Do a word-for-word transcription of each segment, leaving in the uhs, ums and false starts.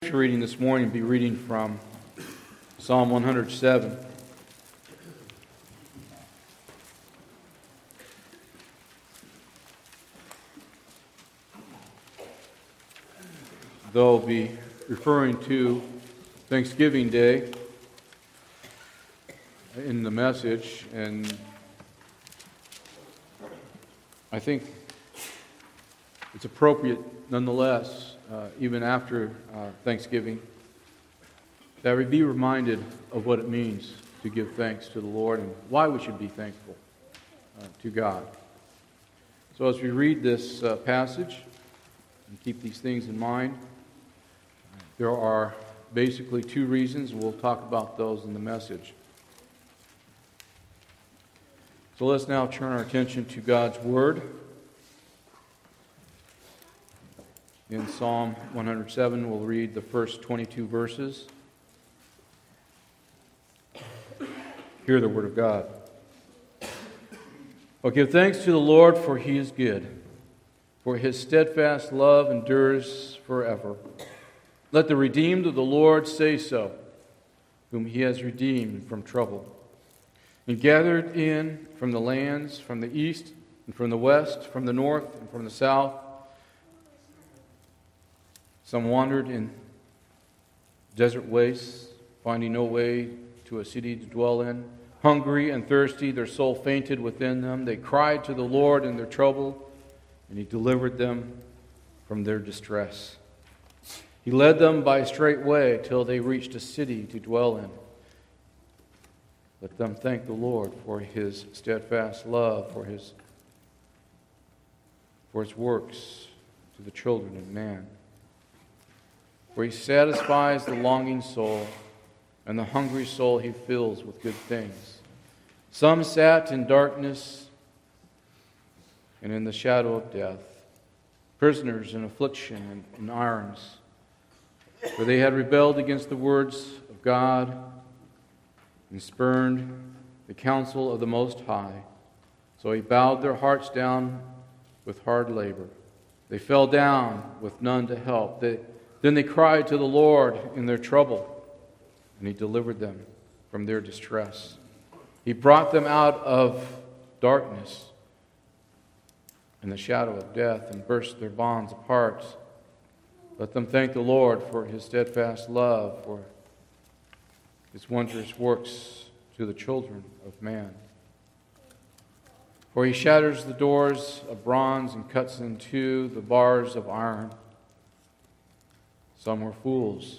scripture reading this morning will be reading from Psalm one hundred seven. Though I'll be referring to Thanksgiving Day in the message, and I think it's appropriate nonetheless, uh, even after uh, Thanksgiving, that we be reminded of what it means to give thanks to the Lord and why we should be thankful uh, to God. So as we read this uh, passage and keep these things in mind, there are basically two reasons. We'll talk about those in the message. So let's now turn our attention to God's Word. In Psalm one hundred seven, we'll read the first twenty-two verses. Hear the Word of God. Oh, give thanks to the Lord, for He is good, for His steadfast love endures forever. Let the redeemed of the Lord say so, whom He has redeemed from trouble, and gathered in from the lands, from the east and from the west, from the north and from the south. Some wandered in desert wastes, finding no way to a city to dwell in. Hungry and thirsty, their soul fainted within them. They cried to the Lord in their trouble, and He delivered them from their distress. He led them by a straight way till they reached a city to dwell in. Let them thank the Lord for His steadfast love, for His, for His works to the children of man. For He satisfies the longing soul, and the hungry soul He fills with good things. Some sat in darkness and in the shadow of death, prisoners in affliction and in irons, for they had rebelled against the words of God and spurned the counsel of the Most High. So He bowed their hearts down with hard labor. They fell down with none to help. They, then they cried to the Lord in their trouble, and He delivered them from their distress. He brought them out of darkness and the shadow of death and burst their bonds apart. Let them thank the Lord for His steadfast love, for His wondrous works to the children of man. For He shatters the doors of bronze and cuts in two the bars of iron. Some were fools,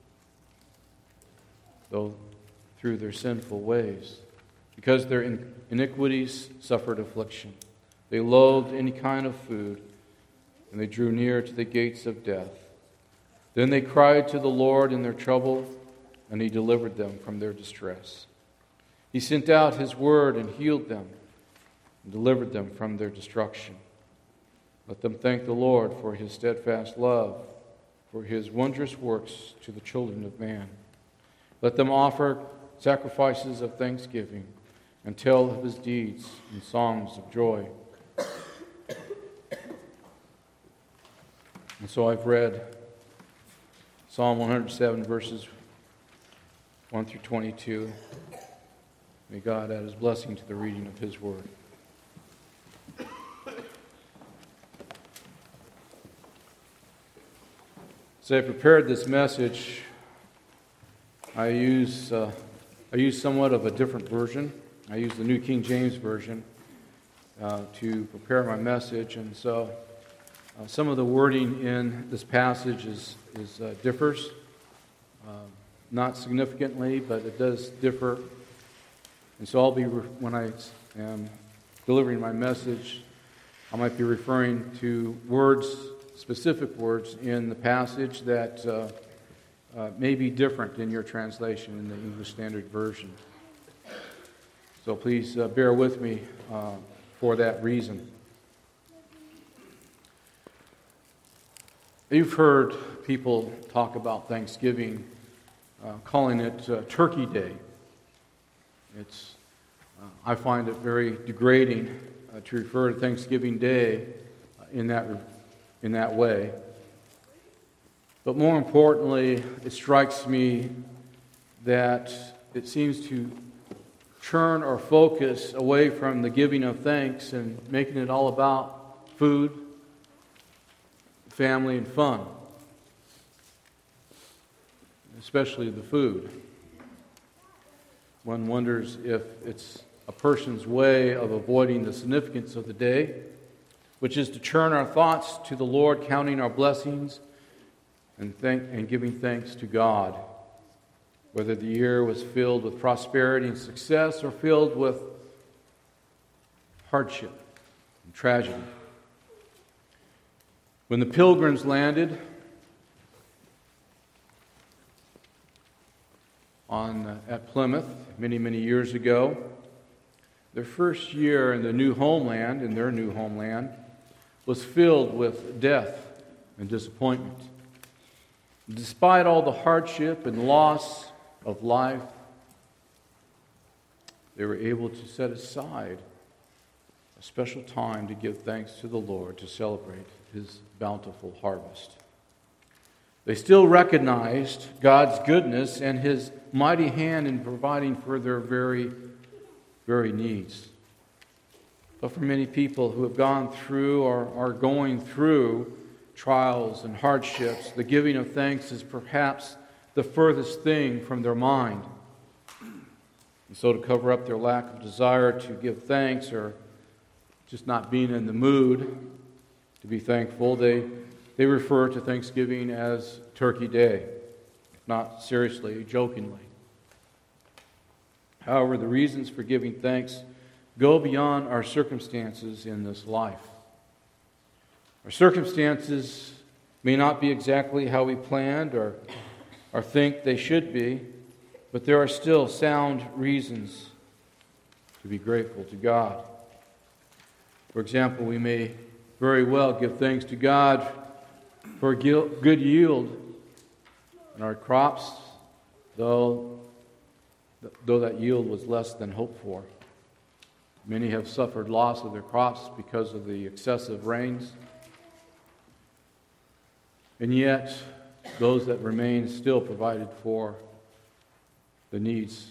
though through their sinful ways, because their iniquities suffered affliction. They loathed any kind of food, and they drew near to the gates of death. Then they cried to the Lord in their trouble, and He delivered them from their distress. He sent out His word and healed them, and delivered them from their destruction. Let them thank the Lord for His steadfast love, for His wondrous works to the children of man. Let them offer sacrifices of thanksgiving and tell of His deeds in songs of joy. And so I've read Psalm one hundred seven, verses one through twenty-two. May God add His blessing to the reading of His word. So I prepared this message. I use uh, I use somewhat of a different version. I use the New King James Version uh, to prepare my message, and so uh, some of the wording in this passage is is uh, differs, uh, not significantly, but it does differ. And so I'll be re- when I am delivering my message, I might be referring to words, specific words in the passage that uh, uh, may be different in your translation in the English Standard Version. So please uh, bear with me uh, for that reason. You've heard people talk about Thanksgiving, uh, calling it uh, Turkey Day. It's, uh, I find it very degrading uh, to refer to Thanksgiving Day uh, in that in that way. But more importantly, it strikes me that it seems to turn our focus away from the giving of thanks and making it all about food, family, and fun. Especially the food. One wonders if it's a person's way of avoiding the significance of the day, which is to turn our thoughts to the Lord, counting our blessings and thank and giving thanks to God. Whether the year was filled with prosperity and success or filled with hardship and tragedy. When the Pilgrims landed on uh, at Plymouth many, many years ago, their first year in the new homeland, in their new homeland, was filled with death and disappointment. Despite all the hardship and loss of life, they were able to set aside a special time to give thanks to the Lord to celebrate His bountiful harvest. They still recognized God's goodness and His mighty hand in providing for their very, very needs. But for many people who have gone through or are going through trials and hardships, the giving of thanks is perhaps the furthest thing from their mind. And so to cover up their lack of desire to give thanks or just not being in the mood to be thankful, they, they refer to Thanksgiving as Turkey Day, not seriously, jokingly. However, the reasons for giving thanks go beyond our circumstances in this life. Our circumstances may not be exactly how we planned or, or think they should be, but there are still sound reasons to be grateful to God. For example, we may very well give thanks to God for good yield in our crops, though, though that yield was less than hoped for. Many have suffered loss of their crops because of the excessive rains. And yet, those that remain still provided for the needs.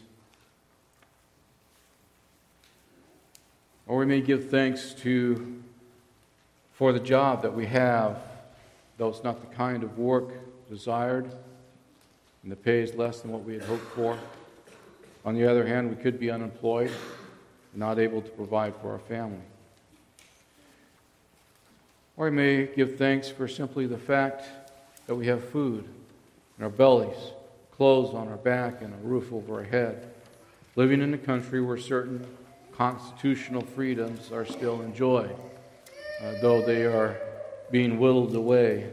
Or we may give thanks to for the job that we have, though it's not the kind of work desired, and the pay is less than what we had hoped for. On the other hand, we could be unemployed, not able to provide for our family. Or we may give thanks for simply the fact that we have food in our bellies, clothes on our back, and a roof over our head, living in a country where certain constitutional freedoms are still enjoyed, uh, though they are being whittled away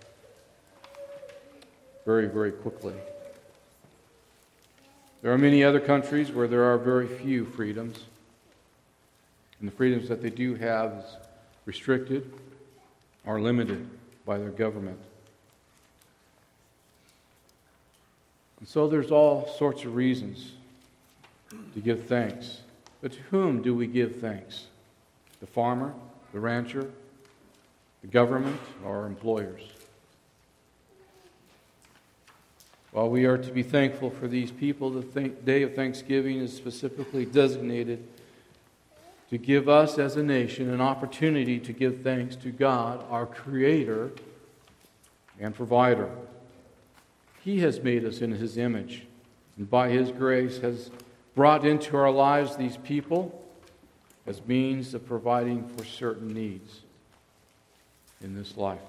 very, very quickly. There are many other countries where there are very few freedoms, and the freedoms that they do have is restricted or limited by their government. And so there's all sorts of reasons to give thanks. But to whom do we give thanks? The farmer, the rancher, the government, or our employers? While we are to be thankful for these people, the th- day of Thanksgiving is specifically designated to give us as a nation an opportunity to give thanks to God, our Creator and Provider. He has made us in His image, and by His grace has brought into our lives these people as means of providing for certain needs in this life.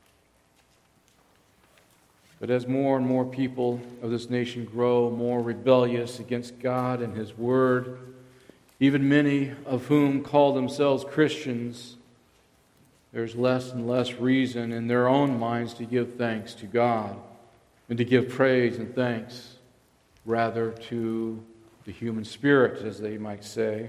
But as more and more people of this nation grow more rebellious against God and His Word, even many of whom call themselves Christians, there's less and less reason in their own minds to give thanks to God and to give praise and thanks rather to the human spirit, as they might say,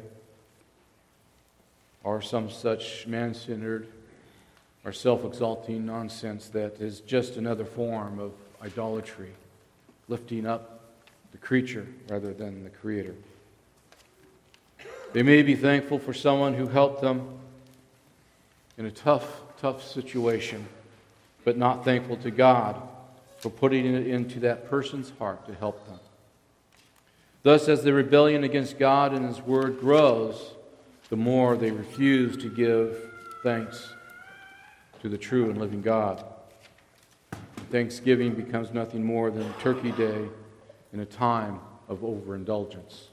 or some such man-centered or self-exalting nonsense that is just another form of idolatry, lifting up the creature rather than the Creator. They may be thankful for someone who helped them in a tough, tough situation, but not thankful to God for putting it into that person's heart to help them. Thus, as the rebellion against God and His Word grows, the more they refuse to give thanks to the true and living God. Thanksgiving becomes nothing more than Turkey Day in a time of overindulgence.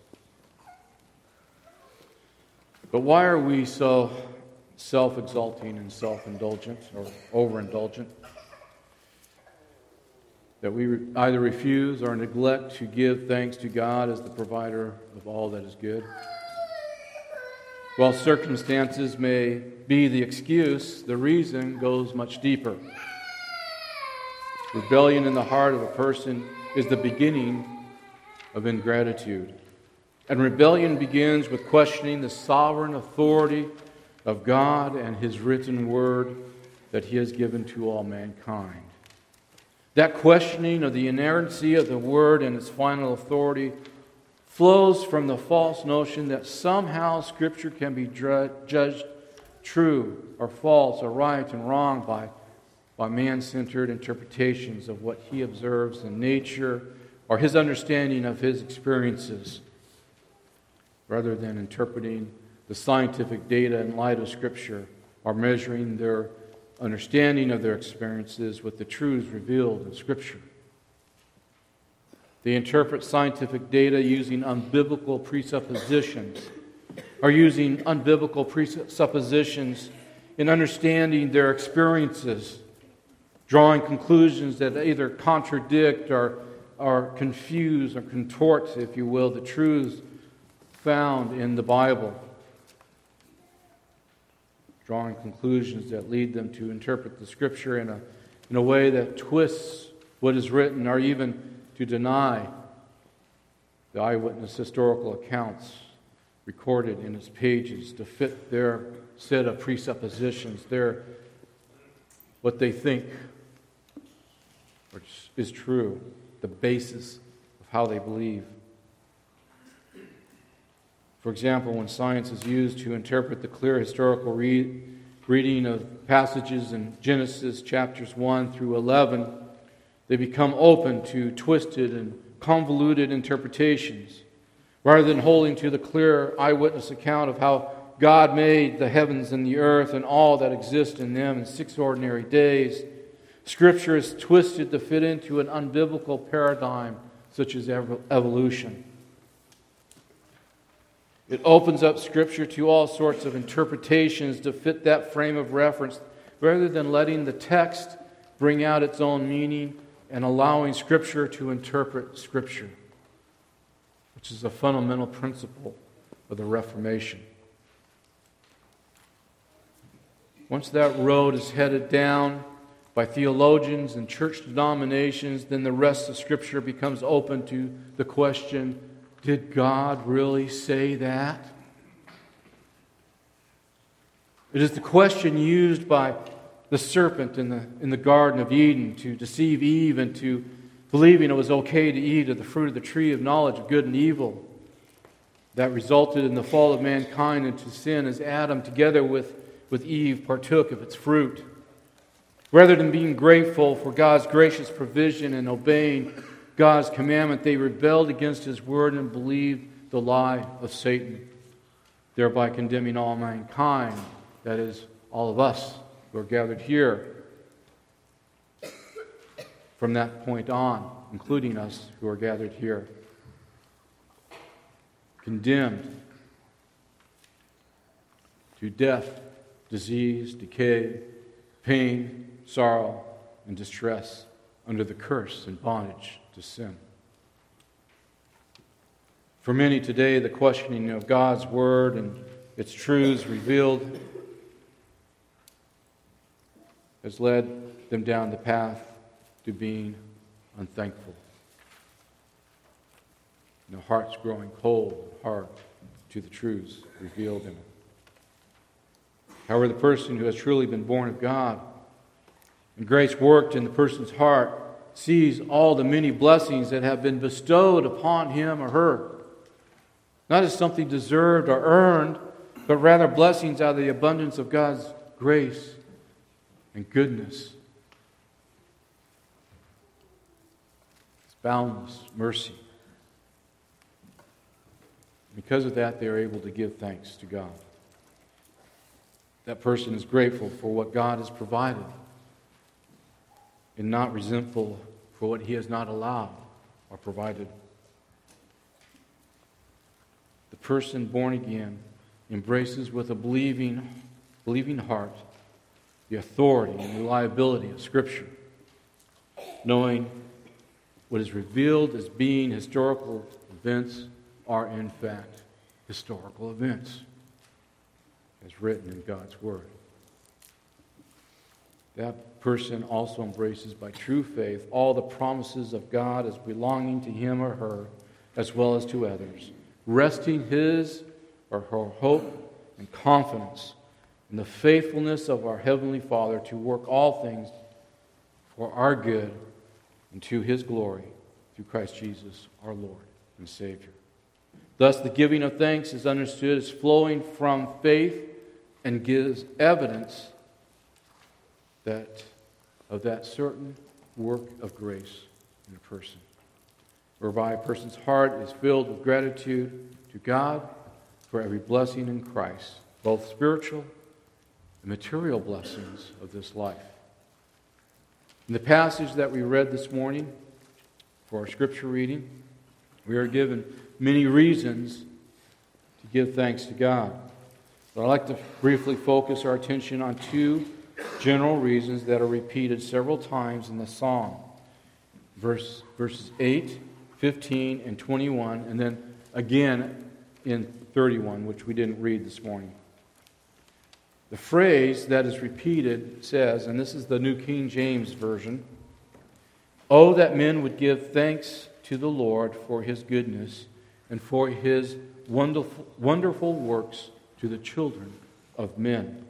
But why are we so self-exalting and self-indulgent or overindulgent? That we either refuse or neglect to give thanks to God as the provider of all that is good. While circumstances may be the excuse, the reason goes much deeper. Rebellion in the heart of a person is the beginning of ingratitude. And rebellion begins with questioning the sovereign authority of God and His written word that He has given to all mankind. That questioning of the inerrancy of the word and its final authority flows from the false notion that somehow Scripture can be judged true or false or right and wrong by, by man-centered interpretations of what he observes in nature or his understanding of his experiences, rather than interpreting the scientific data in light of Scripture or measuring their understanding of their experiences with the truths revealed in Scripture. They interpret scientific data using unbiblical presuppositions, or using unbiblical presuppositions in understanding their experiences, drawing conclusions that either contradict or, or confuse or contort, if you will, the truths found in the Bible. Drawing conclusions that lead them to interpret the Scripture in a, in a way that twists what is written, or even to deny the eyewitness historical accounts recorded in its pages to fit their set of presuppositions, their what they think which is true, the basis of how they believe. For example, when science is used to interpret the clear historical read, reading of passages in Genesis chapters one through eleven, they become open to twisted and convoluted interpretations, rather than holding to the clear eyewitness account of how God made the heavens and the earth and all that exists in them in six ordinary days. Scripture is twisted to fit into an unbiblical paradigm such as evolution. It opens up Scripture to all sorts of interpretations to fit that frame of reference, rather than letting the text bring out its own meaning and allowing Scripture to interpret Scripture, which is a fundamental principle of the Reformation. Once that road is headed down by theologians and church denominations, then the rest of Scripture becomes open to the question, did God really say that? It is the question used by the serpent in the, in the Garden of Eden to deceive Eve into believing it was okay to eat of the fruit of the tree of knowledge of good and evil. That resulted in the fall of mankind into sin as Adam, together with, with Eve, partook of its fruit. Rather than being grateful for God's gracious provision and obeying God's commandment, they rebelled against His word and believed the lie of Satan, thereby condemning all mankind, that is, all of us who are gathered here from that point on, including us who are gathered here. Condemned to death, disease, decay, pain, sorrow, and distress under the curse and bondage to sin. For many today, the questioning of God's Word and its truths revealed has led them down the path to being unthankful. And their hearts growing cold and hard to the truths revealed in it. However, the person who has truly been born of God and grace worked in the person's heart sees all the many blessings that have been bestowed upon him or her, not as something deserved or earned, but rather blessings out of the abundance of God's grace and goodness. boundless mercy. Because of that, they are able to give thanks to God. That person is grateful for what God has provided and not resentful for what He has not allowed or provided. The person born again embraces with a believing, believing heart the authority and reliability of Scripture, knowing what is revealed as being historical events are in fact historical events, as written in God's Word. That person also embraces by true faith all the promises of God as belonging to him or her, as well as to others, resting his or her hope and confidence in the faithfulness of our Heavenly Father to work all things for our good and to His glory through Christ Jesus, our Lord and Savior. Thus, the giving of thanks is understood as flowing from faith and gives evidence that of that certain work of grace in a person, whereby a person's heart is filled with gratitude to God for every blessing in Christ, both spiritual and material blessings of this life. In the passage that we read this morning for our scripture reading, we are given many reasons to give thanks to God. But I'd like to briefly focus our attention on two general reasons that are repeated several times in the psalm. Verse, verses eight, fifteen, and twenty-one, and then again in thirty-one, which we didn't read this morning. The phrase that is repeated says, and this is the New King James Version, "Oh, that men would give thanks to the Lord for His goodness and for His wonderful, wonderful works to the children of men."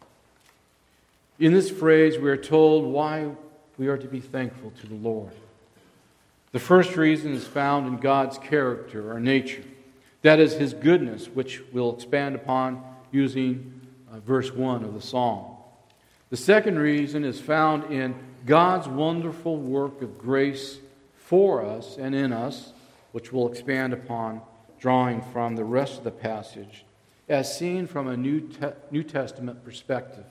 In this phrase, we are told why we are to be thankful to the Lord. The first reason is found in God's character or nature. That is His goodness, which we'll expand upon using uh, verse one of the psalm. The second reason is found in God's wonderful work of grace for us and in us, which we'll expand upon, drawing from the rest of the passage, as seen from a New, Te- New Testament perspective.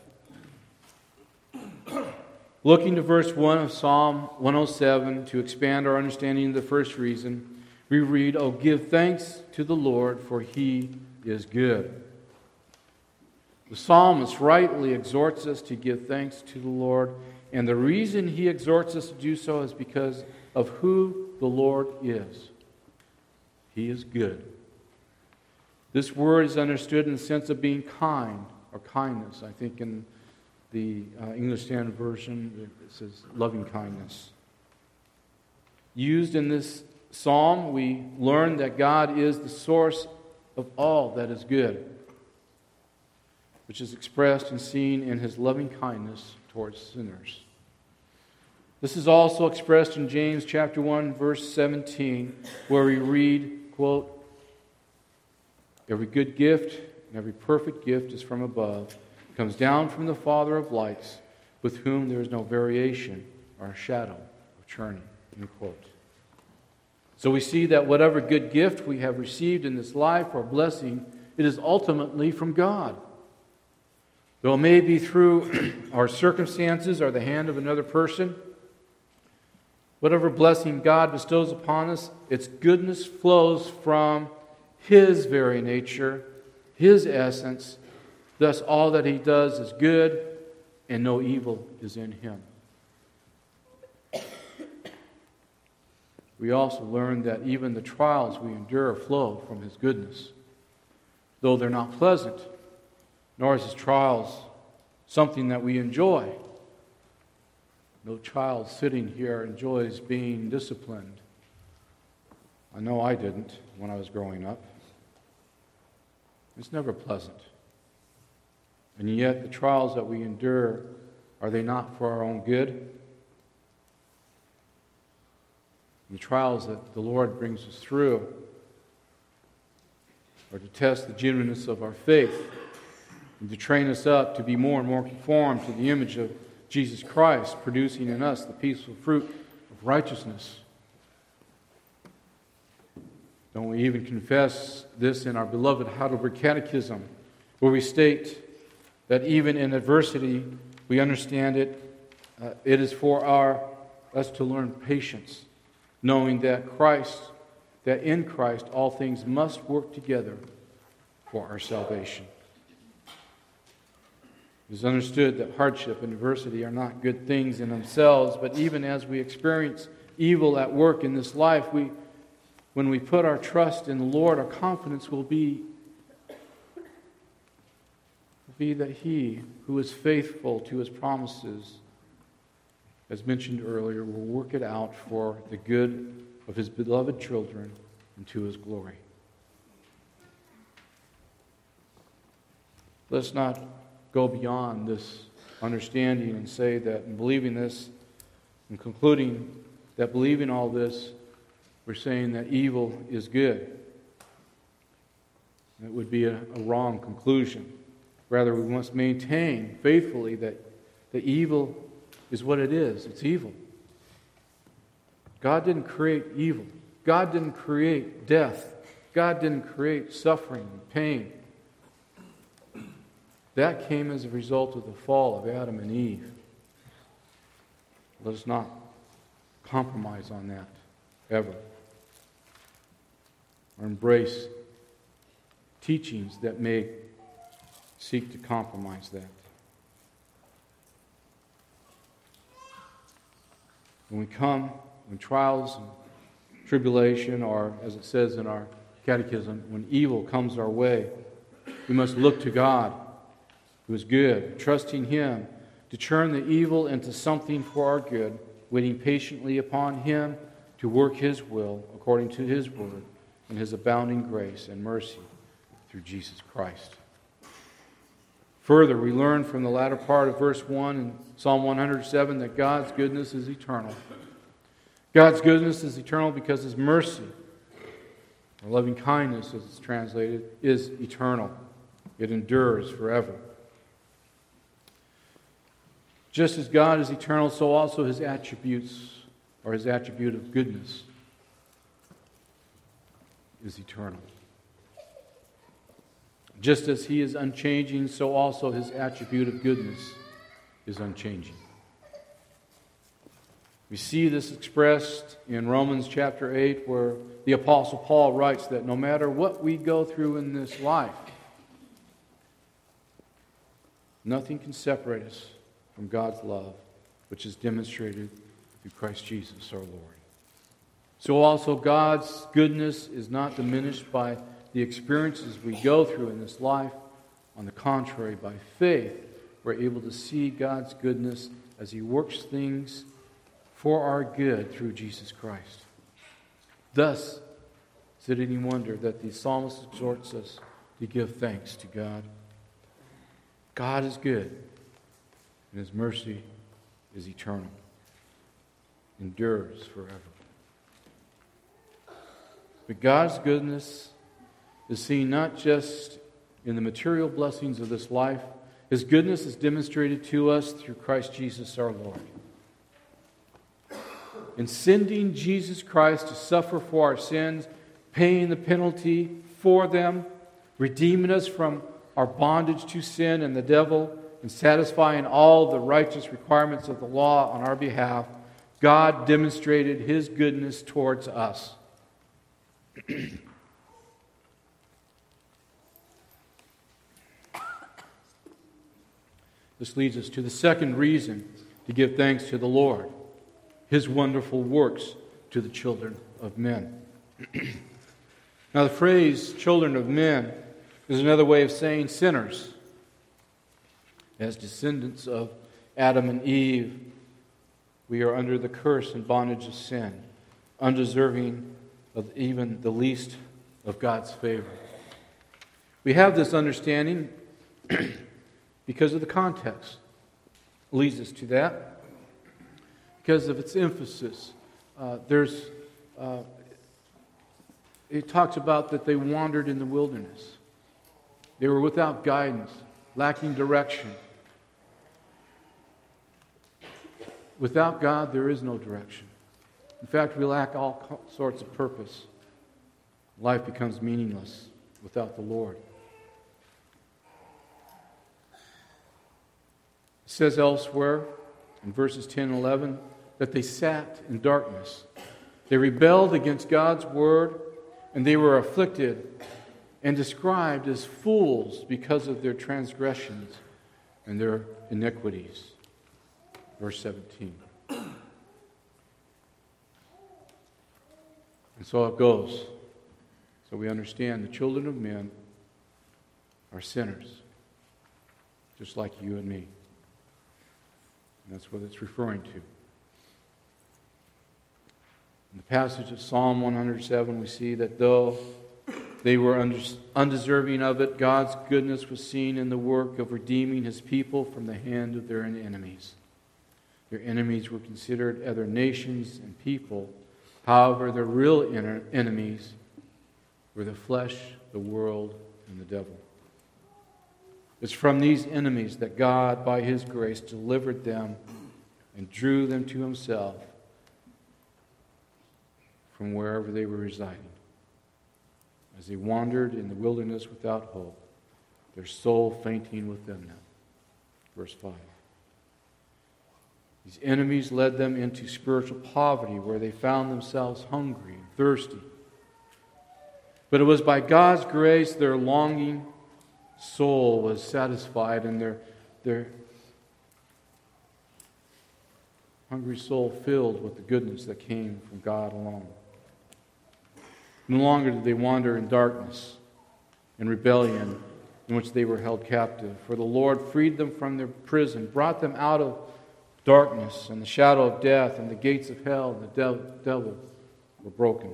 Looking to verse one of Psalm one oh seven to expand our understanding of the first reason, we read, "Oh, give thanks to the Lord, for He is good." The psalmist rightly exhorts us to give thanks to the Lord, and the reason he exhorts us to do so is because of who the Lord is. He is good. This word is understood in the sense of being kind or kindness. I think in the uh, English Standard Version it says loving kindness. Used in this psalm, we learn that God is the source of all that is good, which is expressed and seen in His loving kindness towards sinners. This is also expressed in James chapter one, verse seventeen, where we read, quote, "Every good gift and every perfect gift is from above, comes down from the Father of lights, with whom there is no variation or a shadow of turning." End quote. So we see that whatever good gift we have received in this life or blessing, it is ultimately from God. Though it may be through our circumstances or the hand of another person, whatever blessing God bestows upon us, its goodness flows from His very nature, His essence. Thus, all that He does is good, and no evil is in Him. We also learn that even the trials we endure flow from His goodness. Though they're not pleasant, nor is His trials something that we enjoy. No child sitting here enjoys being disciplined. I know I didn't when I was growing up. It's never pleasant. And yet the trials that we endure, are they not for our own good? The trials that the Lord brings us through are to test the genuineness of our faith and to train us up to be more and more conformed to the image of Jesus Christ, producing in us the peaceful fruit of righteousness Don't we even confess this in our beloved Heidelberg Catechism, where we state that even in adversity, we understand it. Uh, it is for our us to learn patience, knowing that Christ, that in Christ all things must work together for our salvation. It is understood that hardship and adversity are not good things in themselves, but even as we experience evil at work in this life, we, when we put our trust in the Lord, our confidence will be, will be that He who is faithful to His promises, as mentioned earlier, will work it out for the good of His beloved children and to His glory. Let's not go beyond this understanding and say that in believing this and concluding that believing all this, we're saying that evil is good. That would be a, a wrong conclusion. Rather, we must maintain faithfully that the evil is what it is. It's evil. God didn't create evil. God didn't create death. God didn't create suffering and pain. That came as a result of the fall of Adam and Eve. Let us not compromise on that, ever. Or embrace teachings that may seek to compromise that. When we come, when trials and tribulation, or as it says in our catechism, when evil comes our way, we must look to God, who is good, trusting Him to turn the evil into something for our good, waiting patiently upon Him to work His will according to His word and His abounding grace and mercy through Jesus Christ. Further, we learn from the latter part of verse one in Psalm one hundred seven that God's goodness is eternal. God's goodness is eternal because His mercy, or loving kindness as it's translated, is eternal. It endures forever. Just as God is eternal, so also His attributes, or His attribute of goodness, is eternal. Just as He is unchanging, so also His attribute of goodness is unchanging. We see this expressed in Romans chapter eight, where the Apostle Paul writes that no matter what we go through in this life, nothing can separate us from God's love, which is demonstrated through Christ Jesus our Lord. So also God's goodness is not diminished by the experiences we go through in this life. On the contrary, by faith, we're able to see God's goodness as He works things for our good through Jesus Christ. Thus, is it any wonder that the psalmist exhorts us to give thanks to God? God is good, and His mercy is eternal, endures forever. But God's goodness is seen not just in the material blessings of this life. His goodness is demonstrated to us through Christ Jesus our Lord. In sending Jesus Christ to suffer for our sins, paying the penalty for them, redeeming us from our bondage to sin and the devil, and satisfying all the righteous requirements of the law on our behalf, God demonstrated His goodness towards us. This leads us to the second reason to give thanks to the Lord: His wonderful works to the children of men. Now, the phrase children of men is another way of saying sinners. As descendants of Adam and Eve, we are under the curse and bondage of sin, undeserving of even the least of God's favor. We have this understanding because of the context. It leads us to that. Because of its emphasis. Uh, there's, uh, it talks about that they wandered in the wilderness. They were without guidance, lacking direction. Without God, there is no direction. In fact, we lack all sorts of purpose. Life becomes meaningless without the Lord. It says elsewhere in verses ten and eleven that they sat in darkness. They rebelled against God's word, and they were afflicted and described as fools because of their transgressions and their iniquities. Verse seventeen. And so it goes. So we understand the children of men are sinners, just like you and me. And that's what it's referring to. In the passage of Psalm one hundred seven, we see that though they were undeserving of it, God's goodness was seen in the work of redeeming His people from the hand of their enemies. Their enemies were considered other nations and people. However, their real enemies were the flesh, the world, and the devil. It's from these enemies that God, by His grace, delivered them and drew them to Himself from wherever they were residing. As they wandered in the wilderness without hope, their soul fainting within them. Verse five. These enemies led them into spiritual poverty where they found themselves hungry and thirsty. But it was by God's grace their longing soul was satisfied and their, their hungry soul filled with the goodness that came from God alone. No longer did they wander in darkness and rebellion in which they were held captive. For the Lord freed them from their prison, brought them out of darkness and the shadow of death, and the gates of hell and the devil were broken.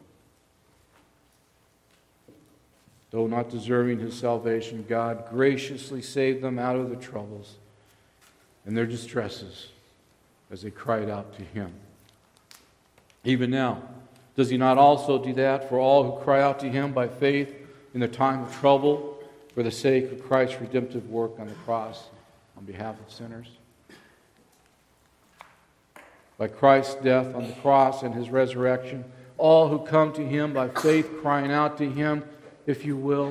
Though not deserving His salvation, God graciously saved them out of their troubles and their distresses as they cried out to Him. Even now, does He not also do that for all who cry out to Him by faith in their time of trouble for the sake of Christ's redemptive work on the cross on behalf of sinners? By Christ's death on the cross and His resurrection, all who come to Him by faith, crying out to Him, if you will,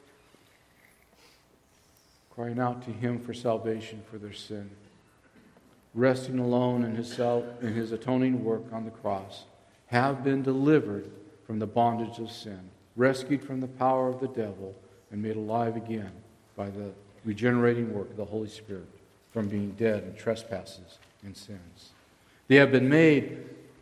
crying out to Him for salvation for their sin, resting alone in His self, in His atoning work on the cross, have been delivered from the bondage of sin, rescued from the power of the devil, and made alive again by the regenerating work of the Holy Spirit from being dead in trespasses and sins. They have been made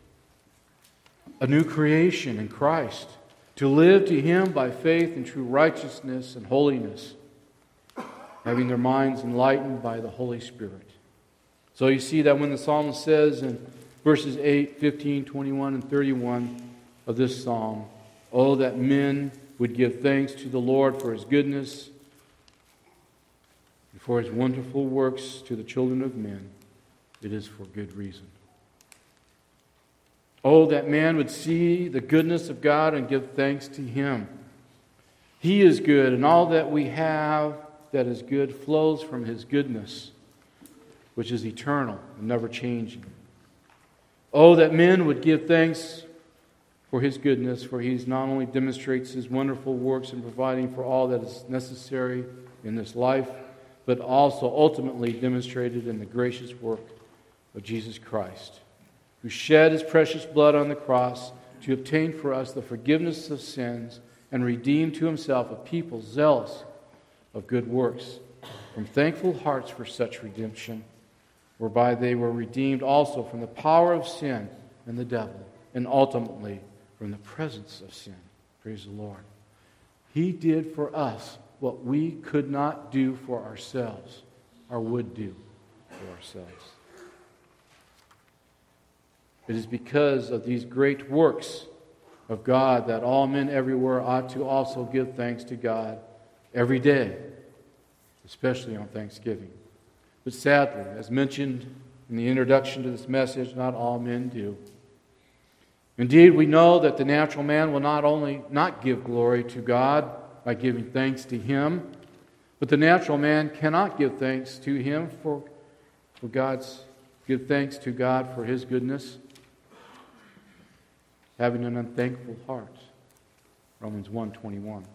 a new creation in Christ, to live to Him by faith in true righteousness and holiness, having their minds enlightened by the Holy Spirit. So you see that when the psalmist says in verses eight, fifteen, twenty-one, and thirty-one of this psalm, "Oh, that men would give thanks to the Lord for His goodness and for His wonderful works to the children of men," it is for good reason. Oh, that man would see the goodness of God and give thanks to Him. He is good, and all that we have that is good flows from His goodness, which is eternal and never changing. Oh, that men would give thanks for His goodness, for He not only demonstrates His wonderful works in providing for all that is necessary in this life, but also ultimately demonstrated in the gracious work of Jesus Christ, who shed His precious blood on the cross to obtain for us the forgiveness of sins and redeem to Himself a people zealous of good works, from thankful hearts for such redemption, whereby they were redeemed also from the power of sin and the devil, and ultimately from the presence of sin. Praise the Lord. He did for us what we could not do for ourselves, or would do for ourselves. It is because of these great works of God that all men everywhere ought to also give thanks to God every day, especially on Thanksgiving. But sadly, as mentioned in the introduction to this message, not all men do. Indeed, we know that the natural man will not only not give glory to God by giving thanks to Him, but the natural man cannot give thanks to Him for, for God's give thanks to God for His goodness, having an unthankful heart, Romans one twenty-one.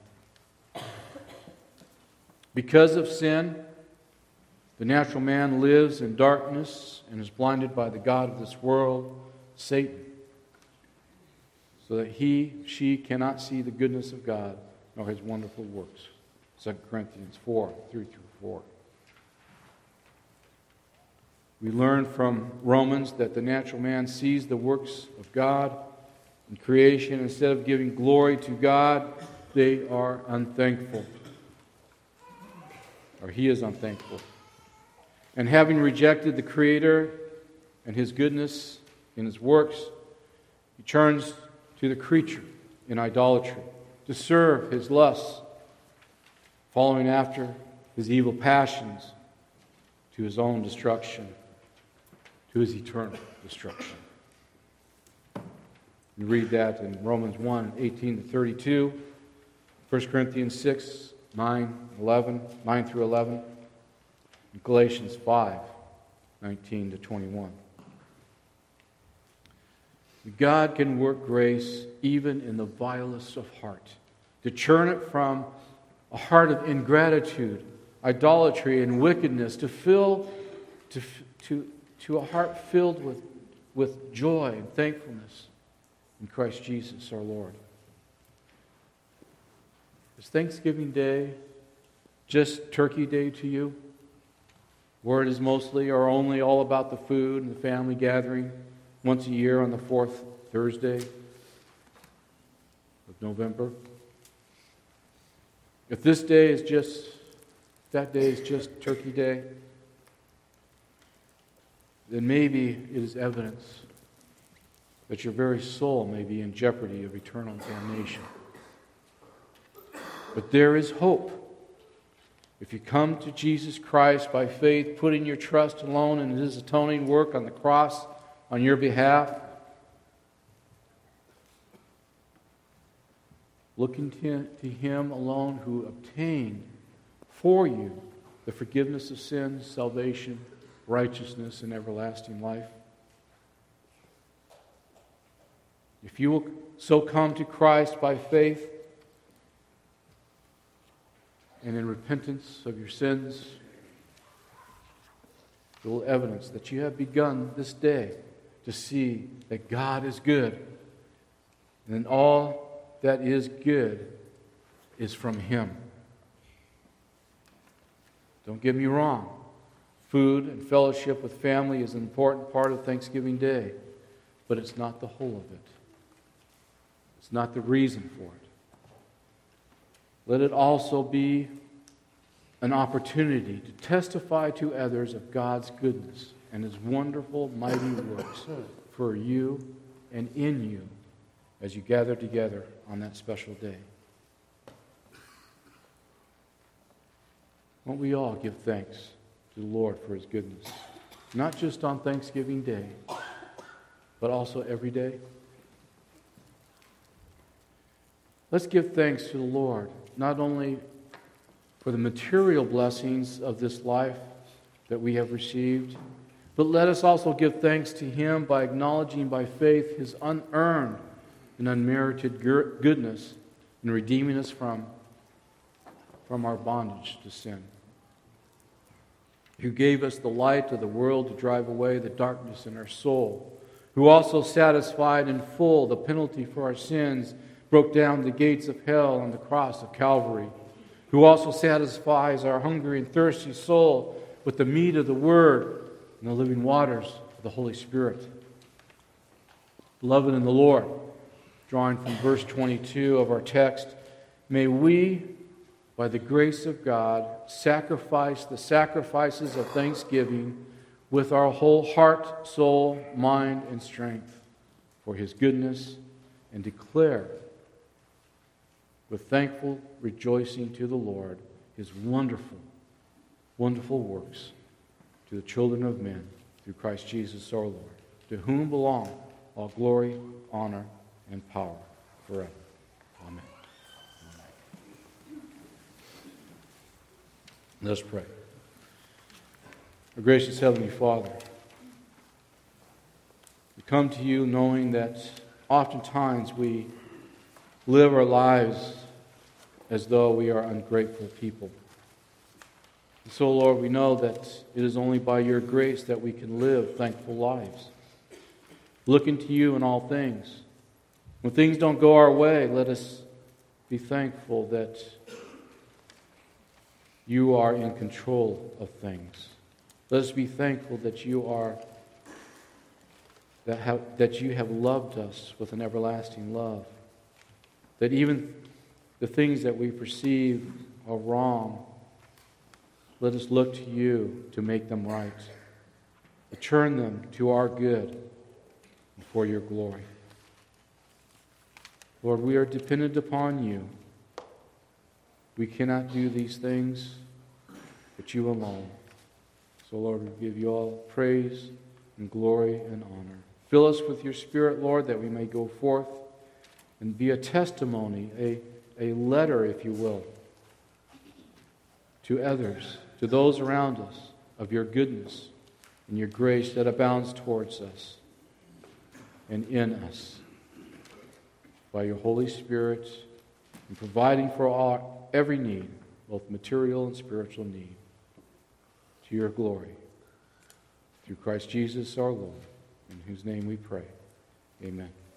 Because of sin, the natural man lives in darkness and is blinded by the god of this world, Satan, so that he, she cannot see the goodness of God nor his wonderful works. Second Corinthians four, three through four. We learn from Romans that the natural man sees the works of God in creation. Instead of giving glory to God, they are unthankful. Or he is unthankful. And having rejected the Creator and His goodness in His works, he turns to the creature in idolatry to serve his lusts, following after his evil passions to his own destruction, to his eternal destruction. We read that in Romans one, eighteen to thirty-two, First Corinthians six, nine, eleven, nine through eleven, and Galatians five, nineteen to twenty-one. God can work grace even in the vilest of heart, to churn it from a heart of ingratitude, idolatry, and wickedness, to fill to, to, to a heart filled with, with joy and thankfulness in Christ Jesus our Lord. Is Thanksgiving Day just Turkey Day to you, where it is mostly or only all about the food and the family gathering once a year on the fourth Thursday of November? If this day is just, that day is just Turkey Day, then maybe it is evidence that your very soul may be in jeopardy of eternal damnation. But there is hope. If you come to Jesus Christ by faith, putting your trust alone in His atoning work on the cross on your behalf, looking to, to Him alone who obtained for you the forgiveness of sins, salvation, righteousness, and everlasting life. If you will so come to Christ by faith and in repentance of your sins, it will evidence that you have begun this day to see that God is good, and all that is good is from Him. Don't get me wrong. Food and fellowship with family is an important part of Thanksgiving Day, but it's not the whole of it. It's not the reason for it. Let it also be an opportunity to testify to others of God's goodness and His wonderful, mighty works for you and in you as you gather together on that special day. Won't we all give thanks to the Lord for His goodness? Not just on Thanksgiving Day, but also every day. Let's give thanks to the Lord, not only for the material blessings of this life that we have received, but let us also give thanks to Him by acknowledging by faith His unearned and unmerited goodness in redeeming us from, from our bondage to sin. Who gave us the light of the world to drive away the darkness in our soul. Who also satisfied in full the penalty for our sins, broke down the gates of hell on the cross of Calvary. Who also satisfies our hungry and thirsty soul with the meat of the Word and the living waters of the Holy Spirit. Beloved in the Lord, drawing from verse twenty-two of our text, may we, by the grace of God, sacrifice the sacrifices of thanksgiving with our whole heart, soul, mind, and strength for His goodness, and declare with thankful rejoicing to the Lord His wonderful, wonderful works to the children of men through Christ Jesus our Lord, to whom belong all glory, honor, and power forever. Amen. Amen. Let us pray. Our gracious Heavenly Father, we come to You knowing that oftentimes we live our lives as though we are ungrateful people. And so, Lord, we know that it is only by your grace that we can live thankful lives. Looking to you in all things. When things don't go our way, let us be thankful that you are in control of things. Let us be thankful that you are that have, that you have loved us with an everlasting love. That even the things that we perceive are wrong, let us look to you to make them right. To turn them to our good and for your glory. Lord, we are dependent upon you. We cannot do these things but you alone. So, Lord, we give you all praise and glory and honor. Fill us with your Spirit, Lord, that we may go forth and be a testimony, a, a letter, if you will, to others, to those around us, of your goodness and your grace that abounds towards us and in us by your Holy Spirit and providing for all, every need, both material and spiritual need, to your glory. Through Christ Jesus our Lord, in whose name we pray. Amen.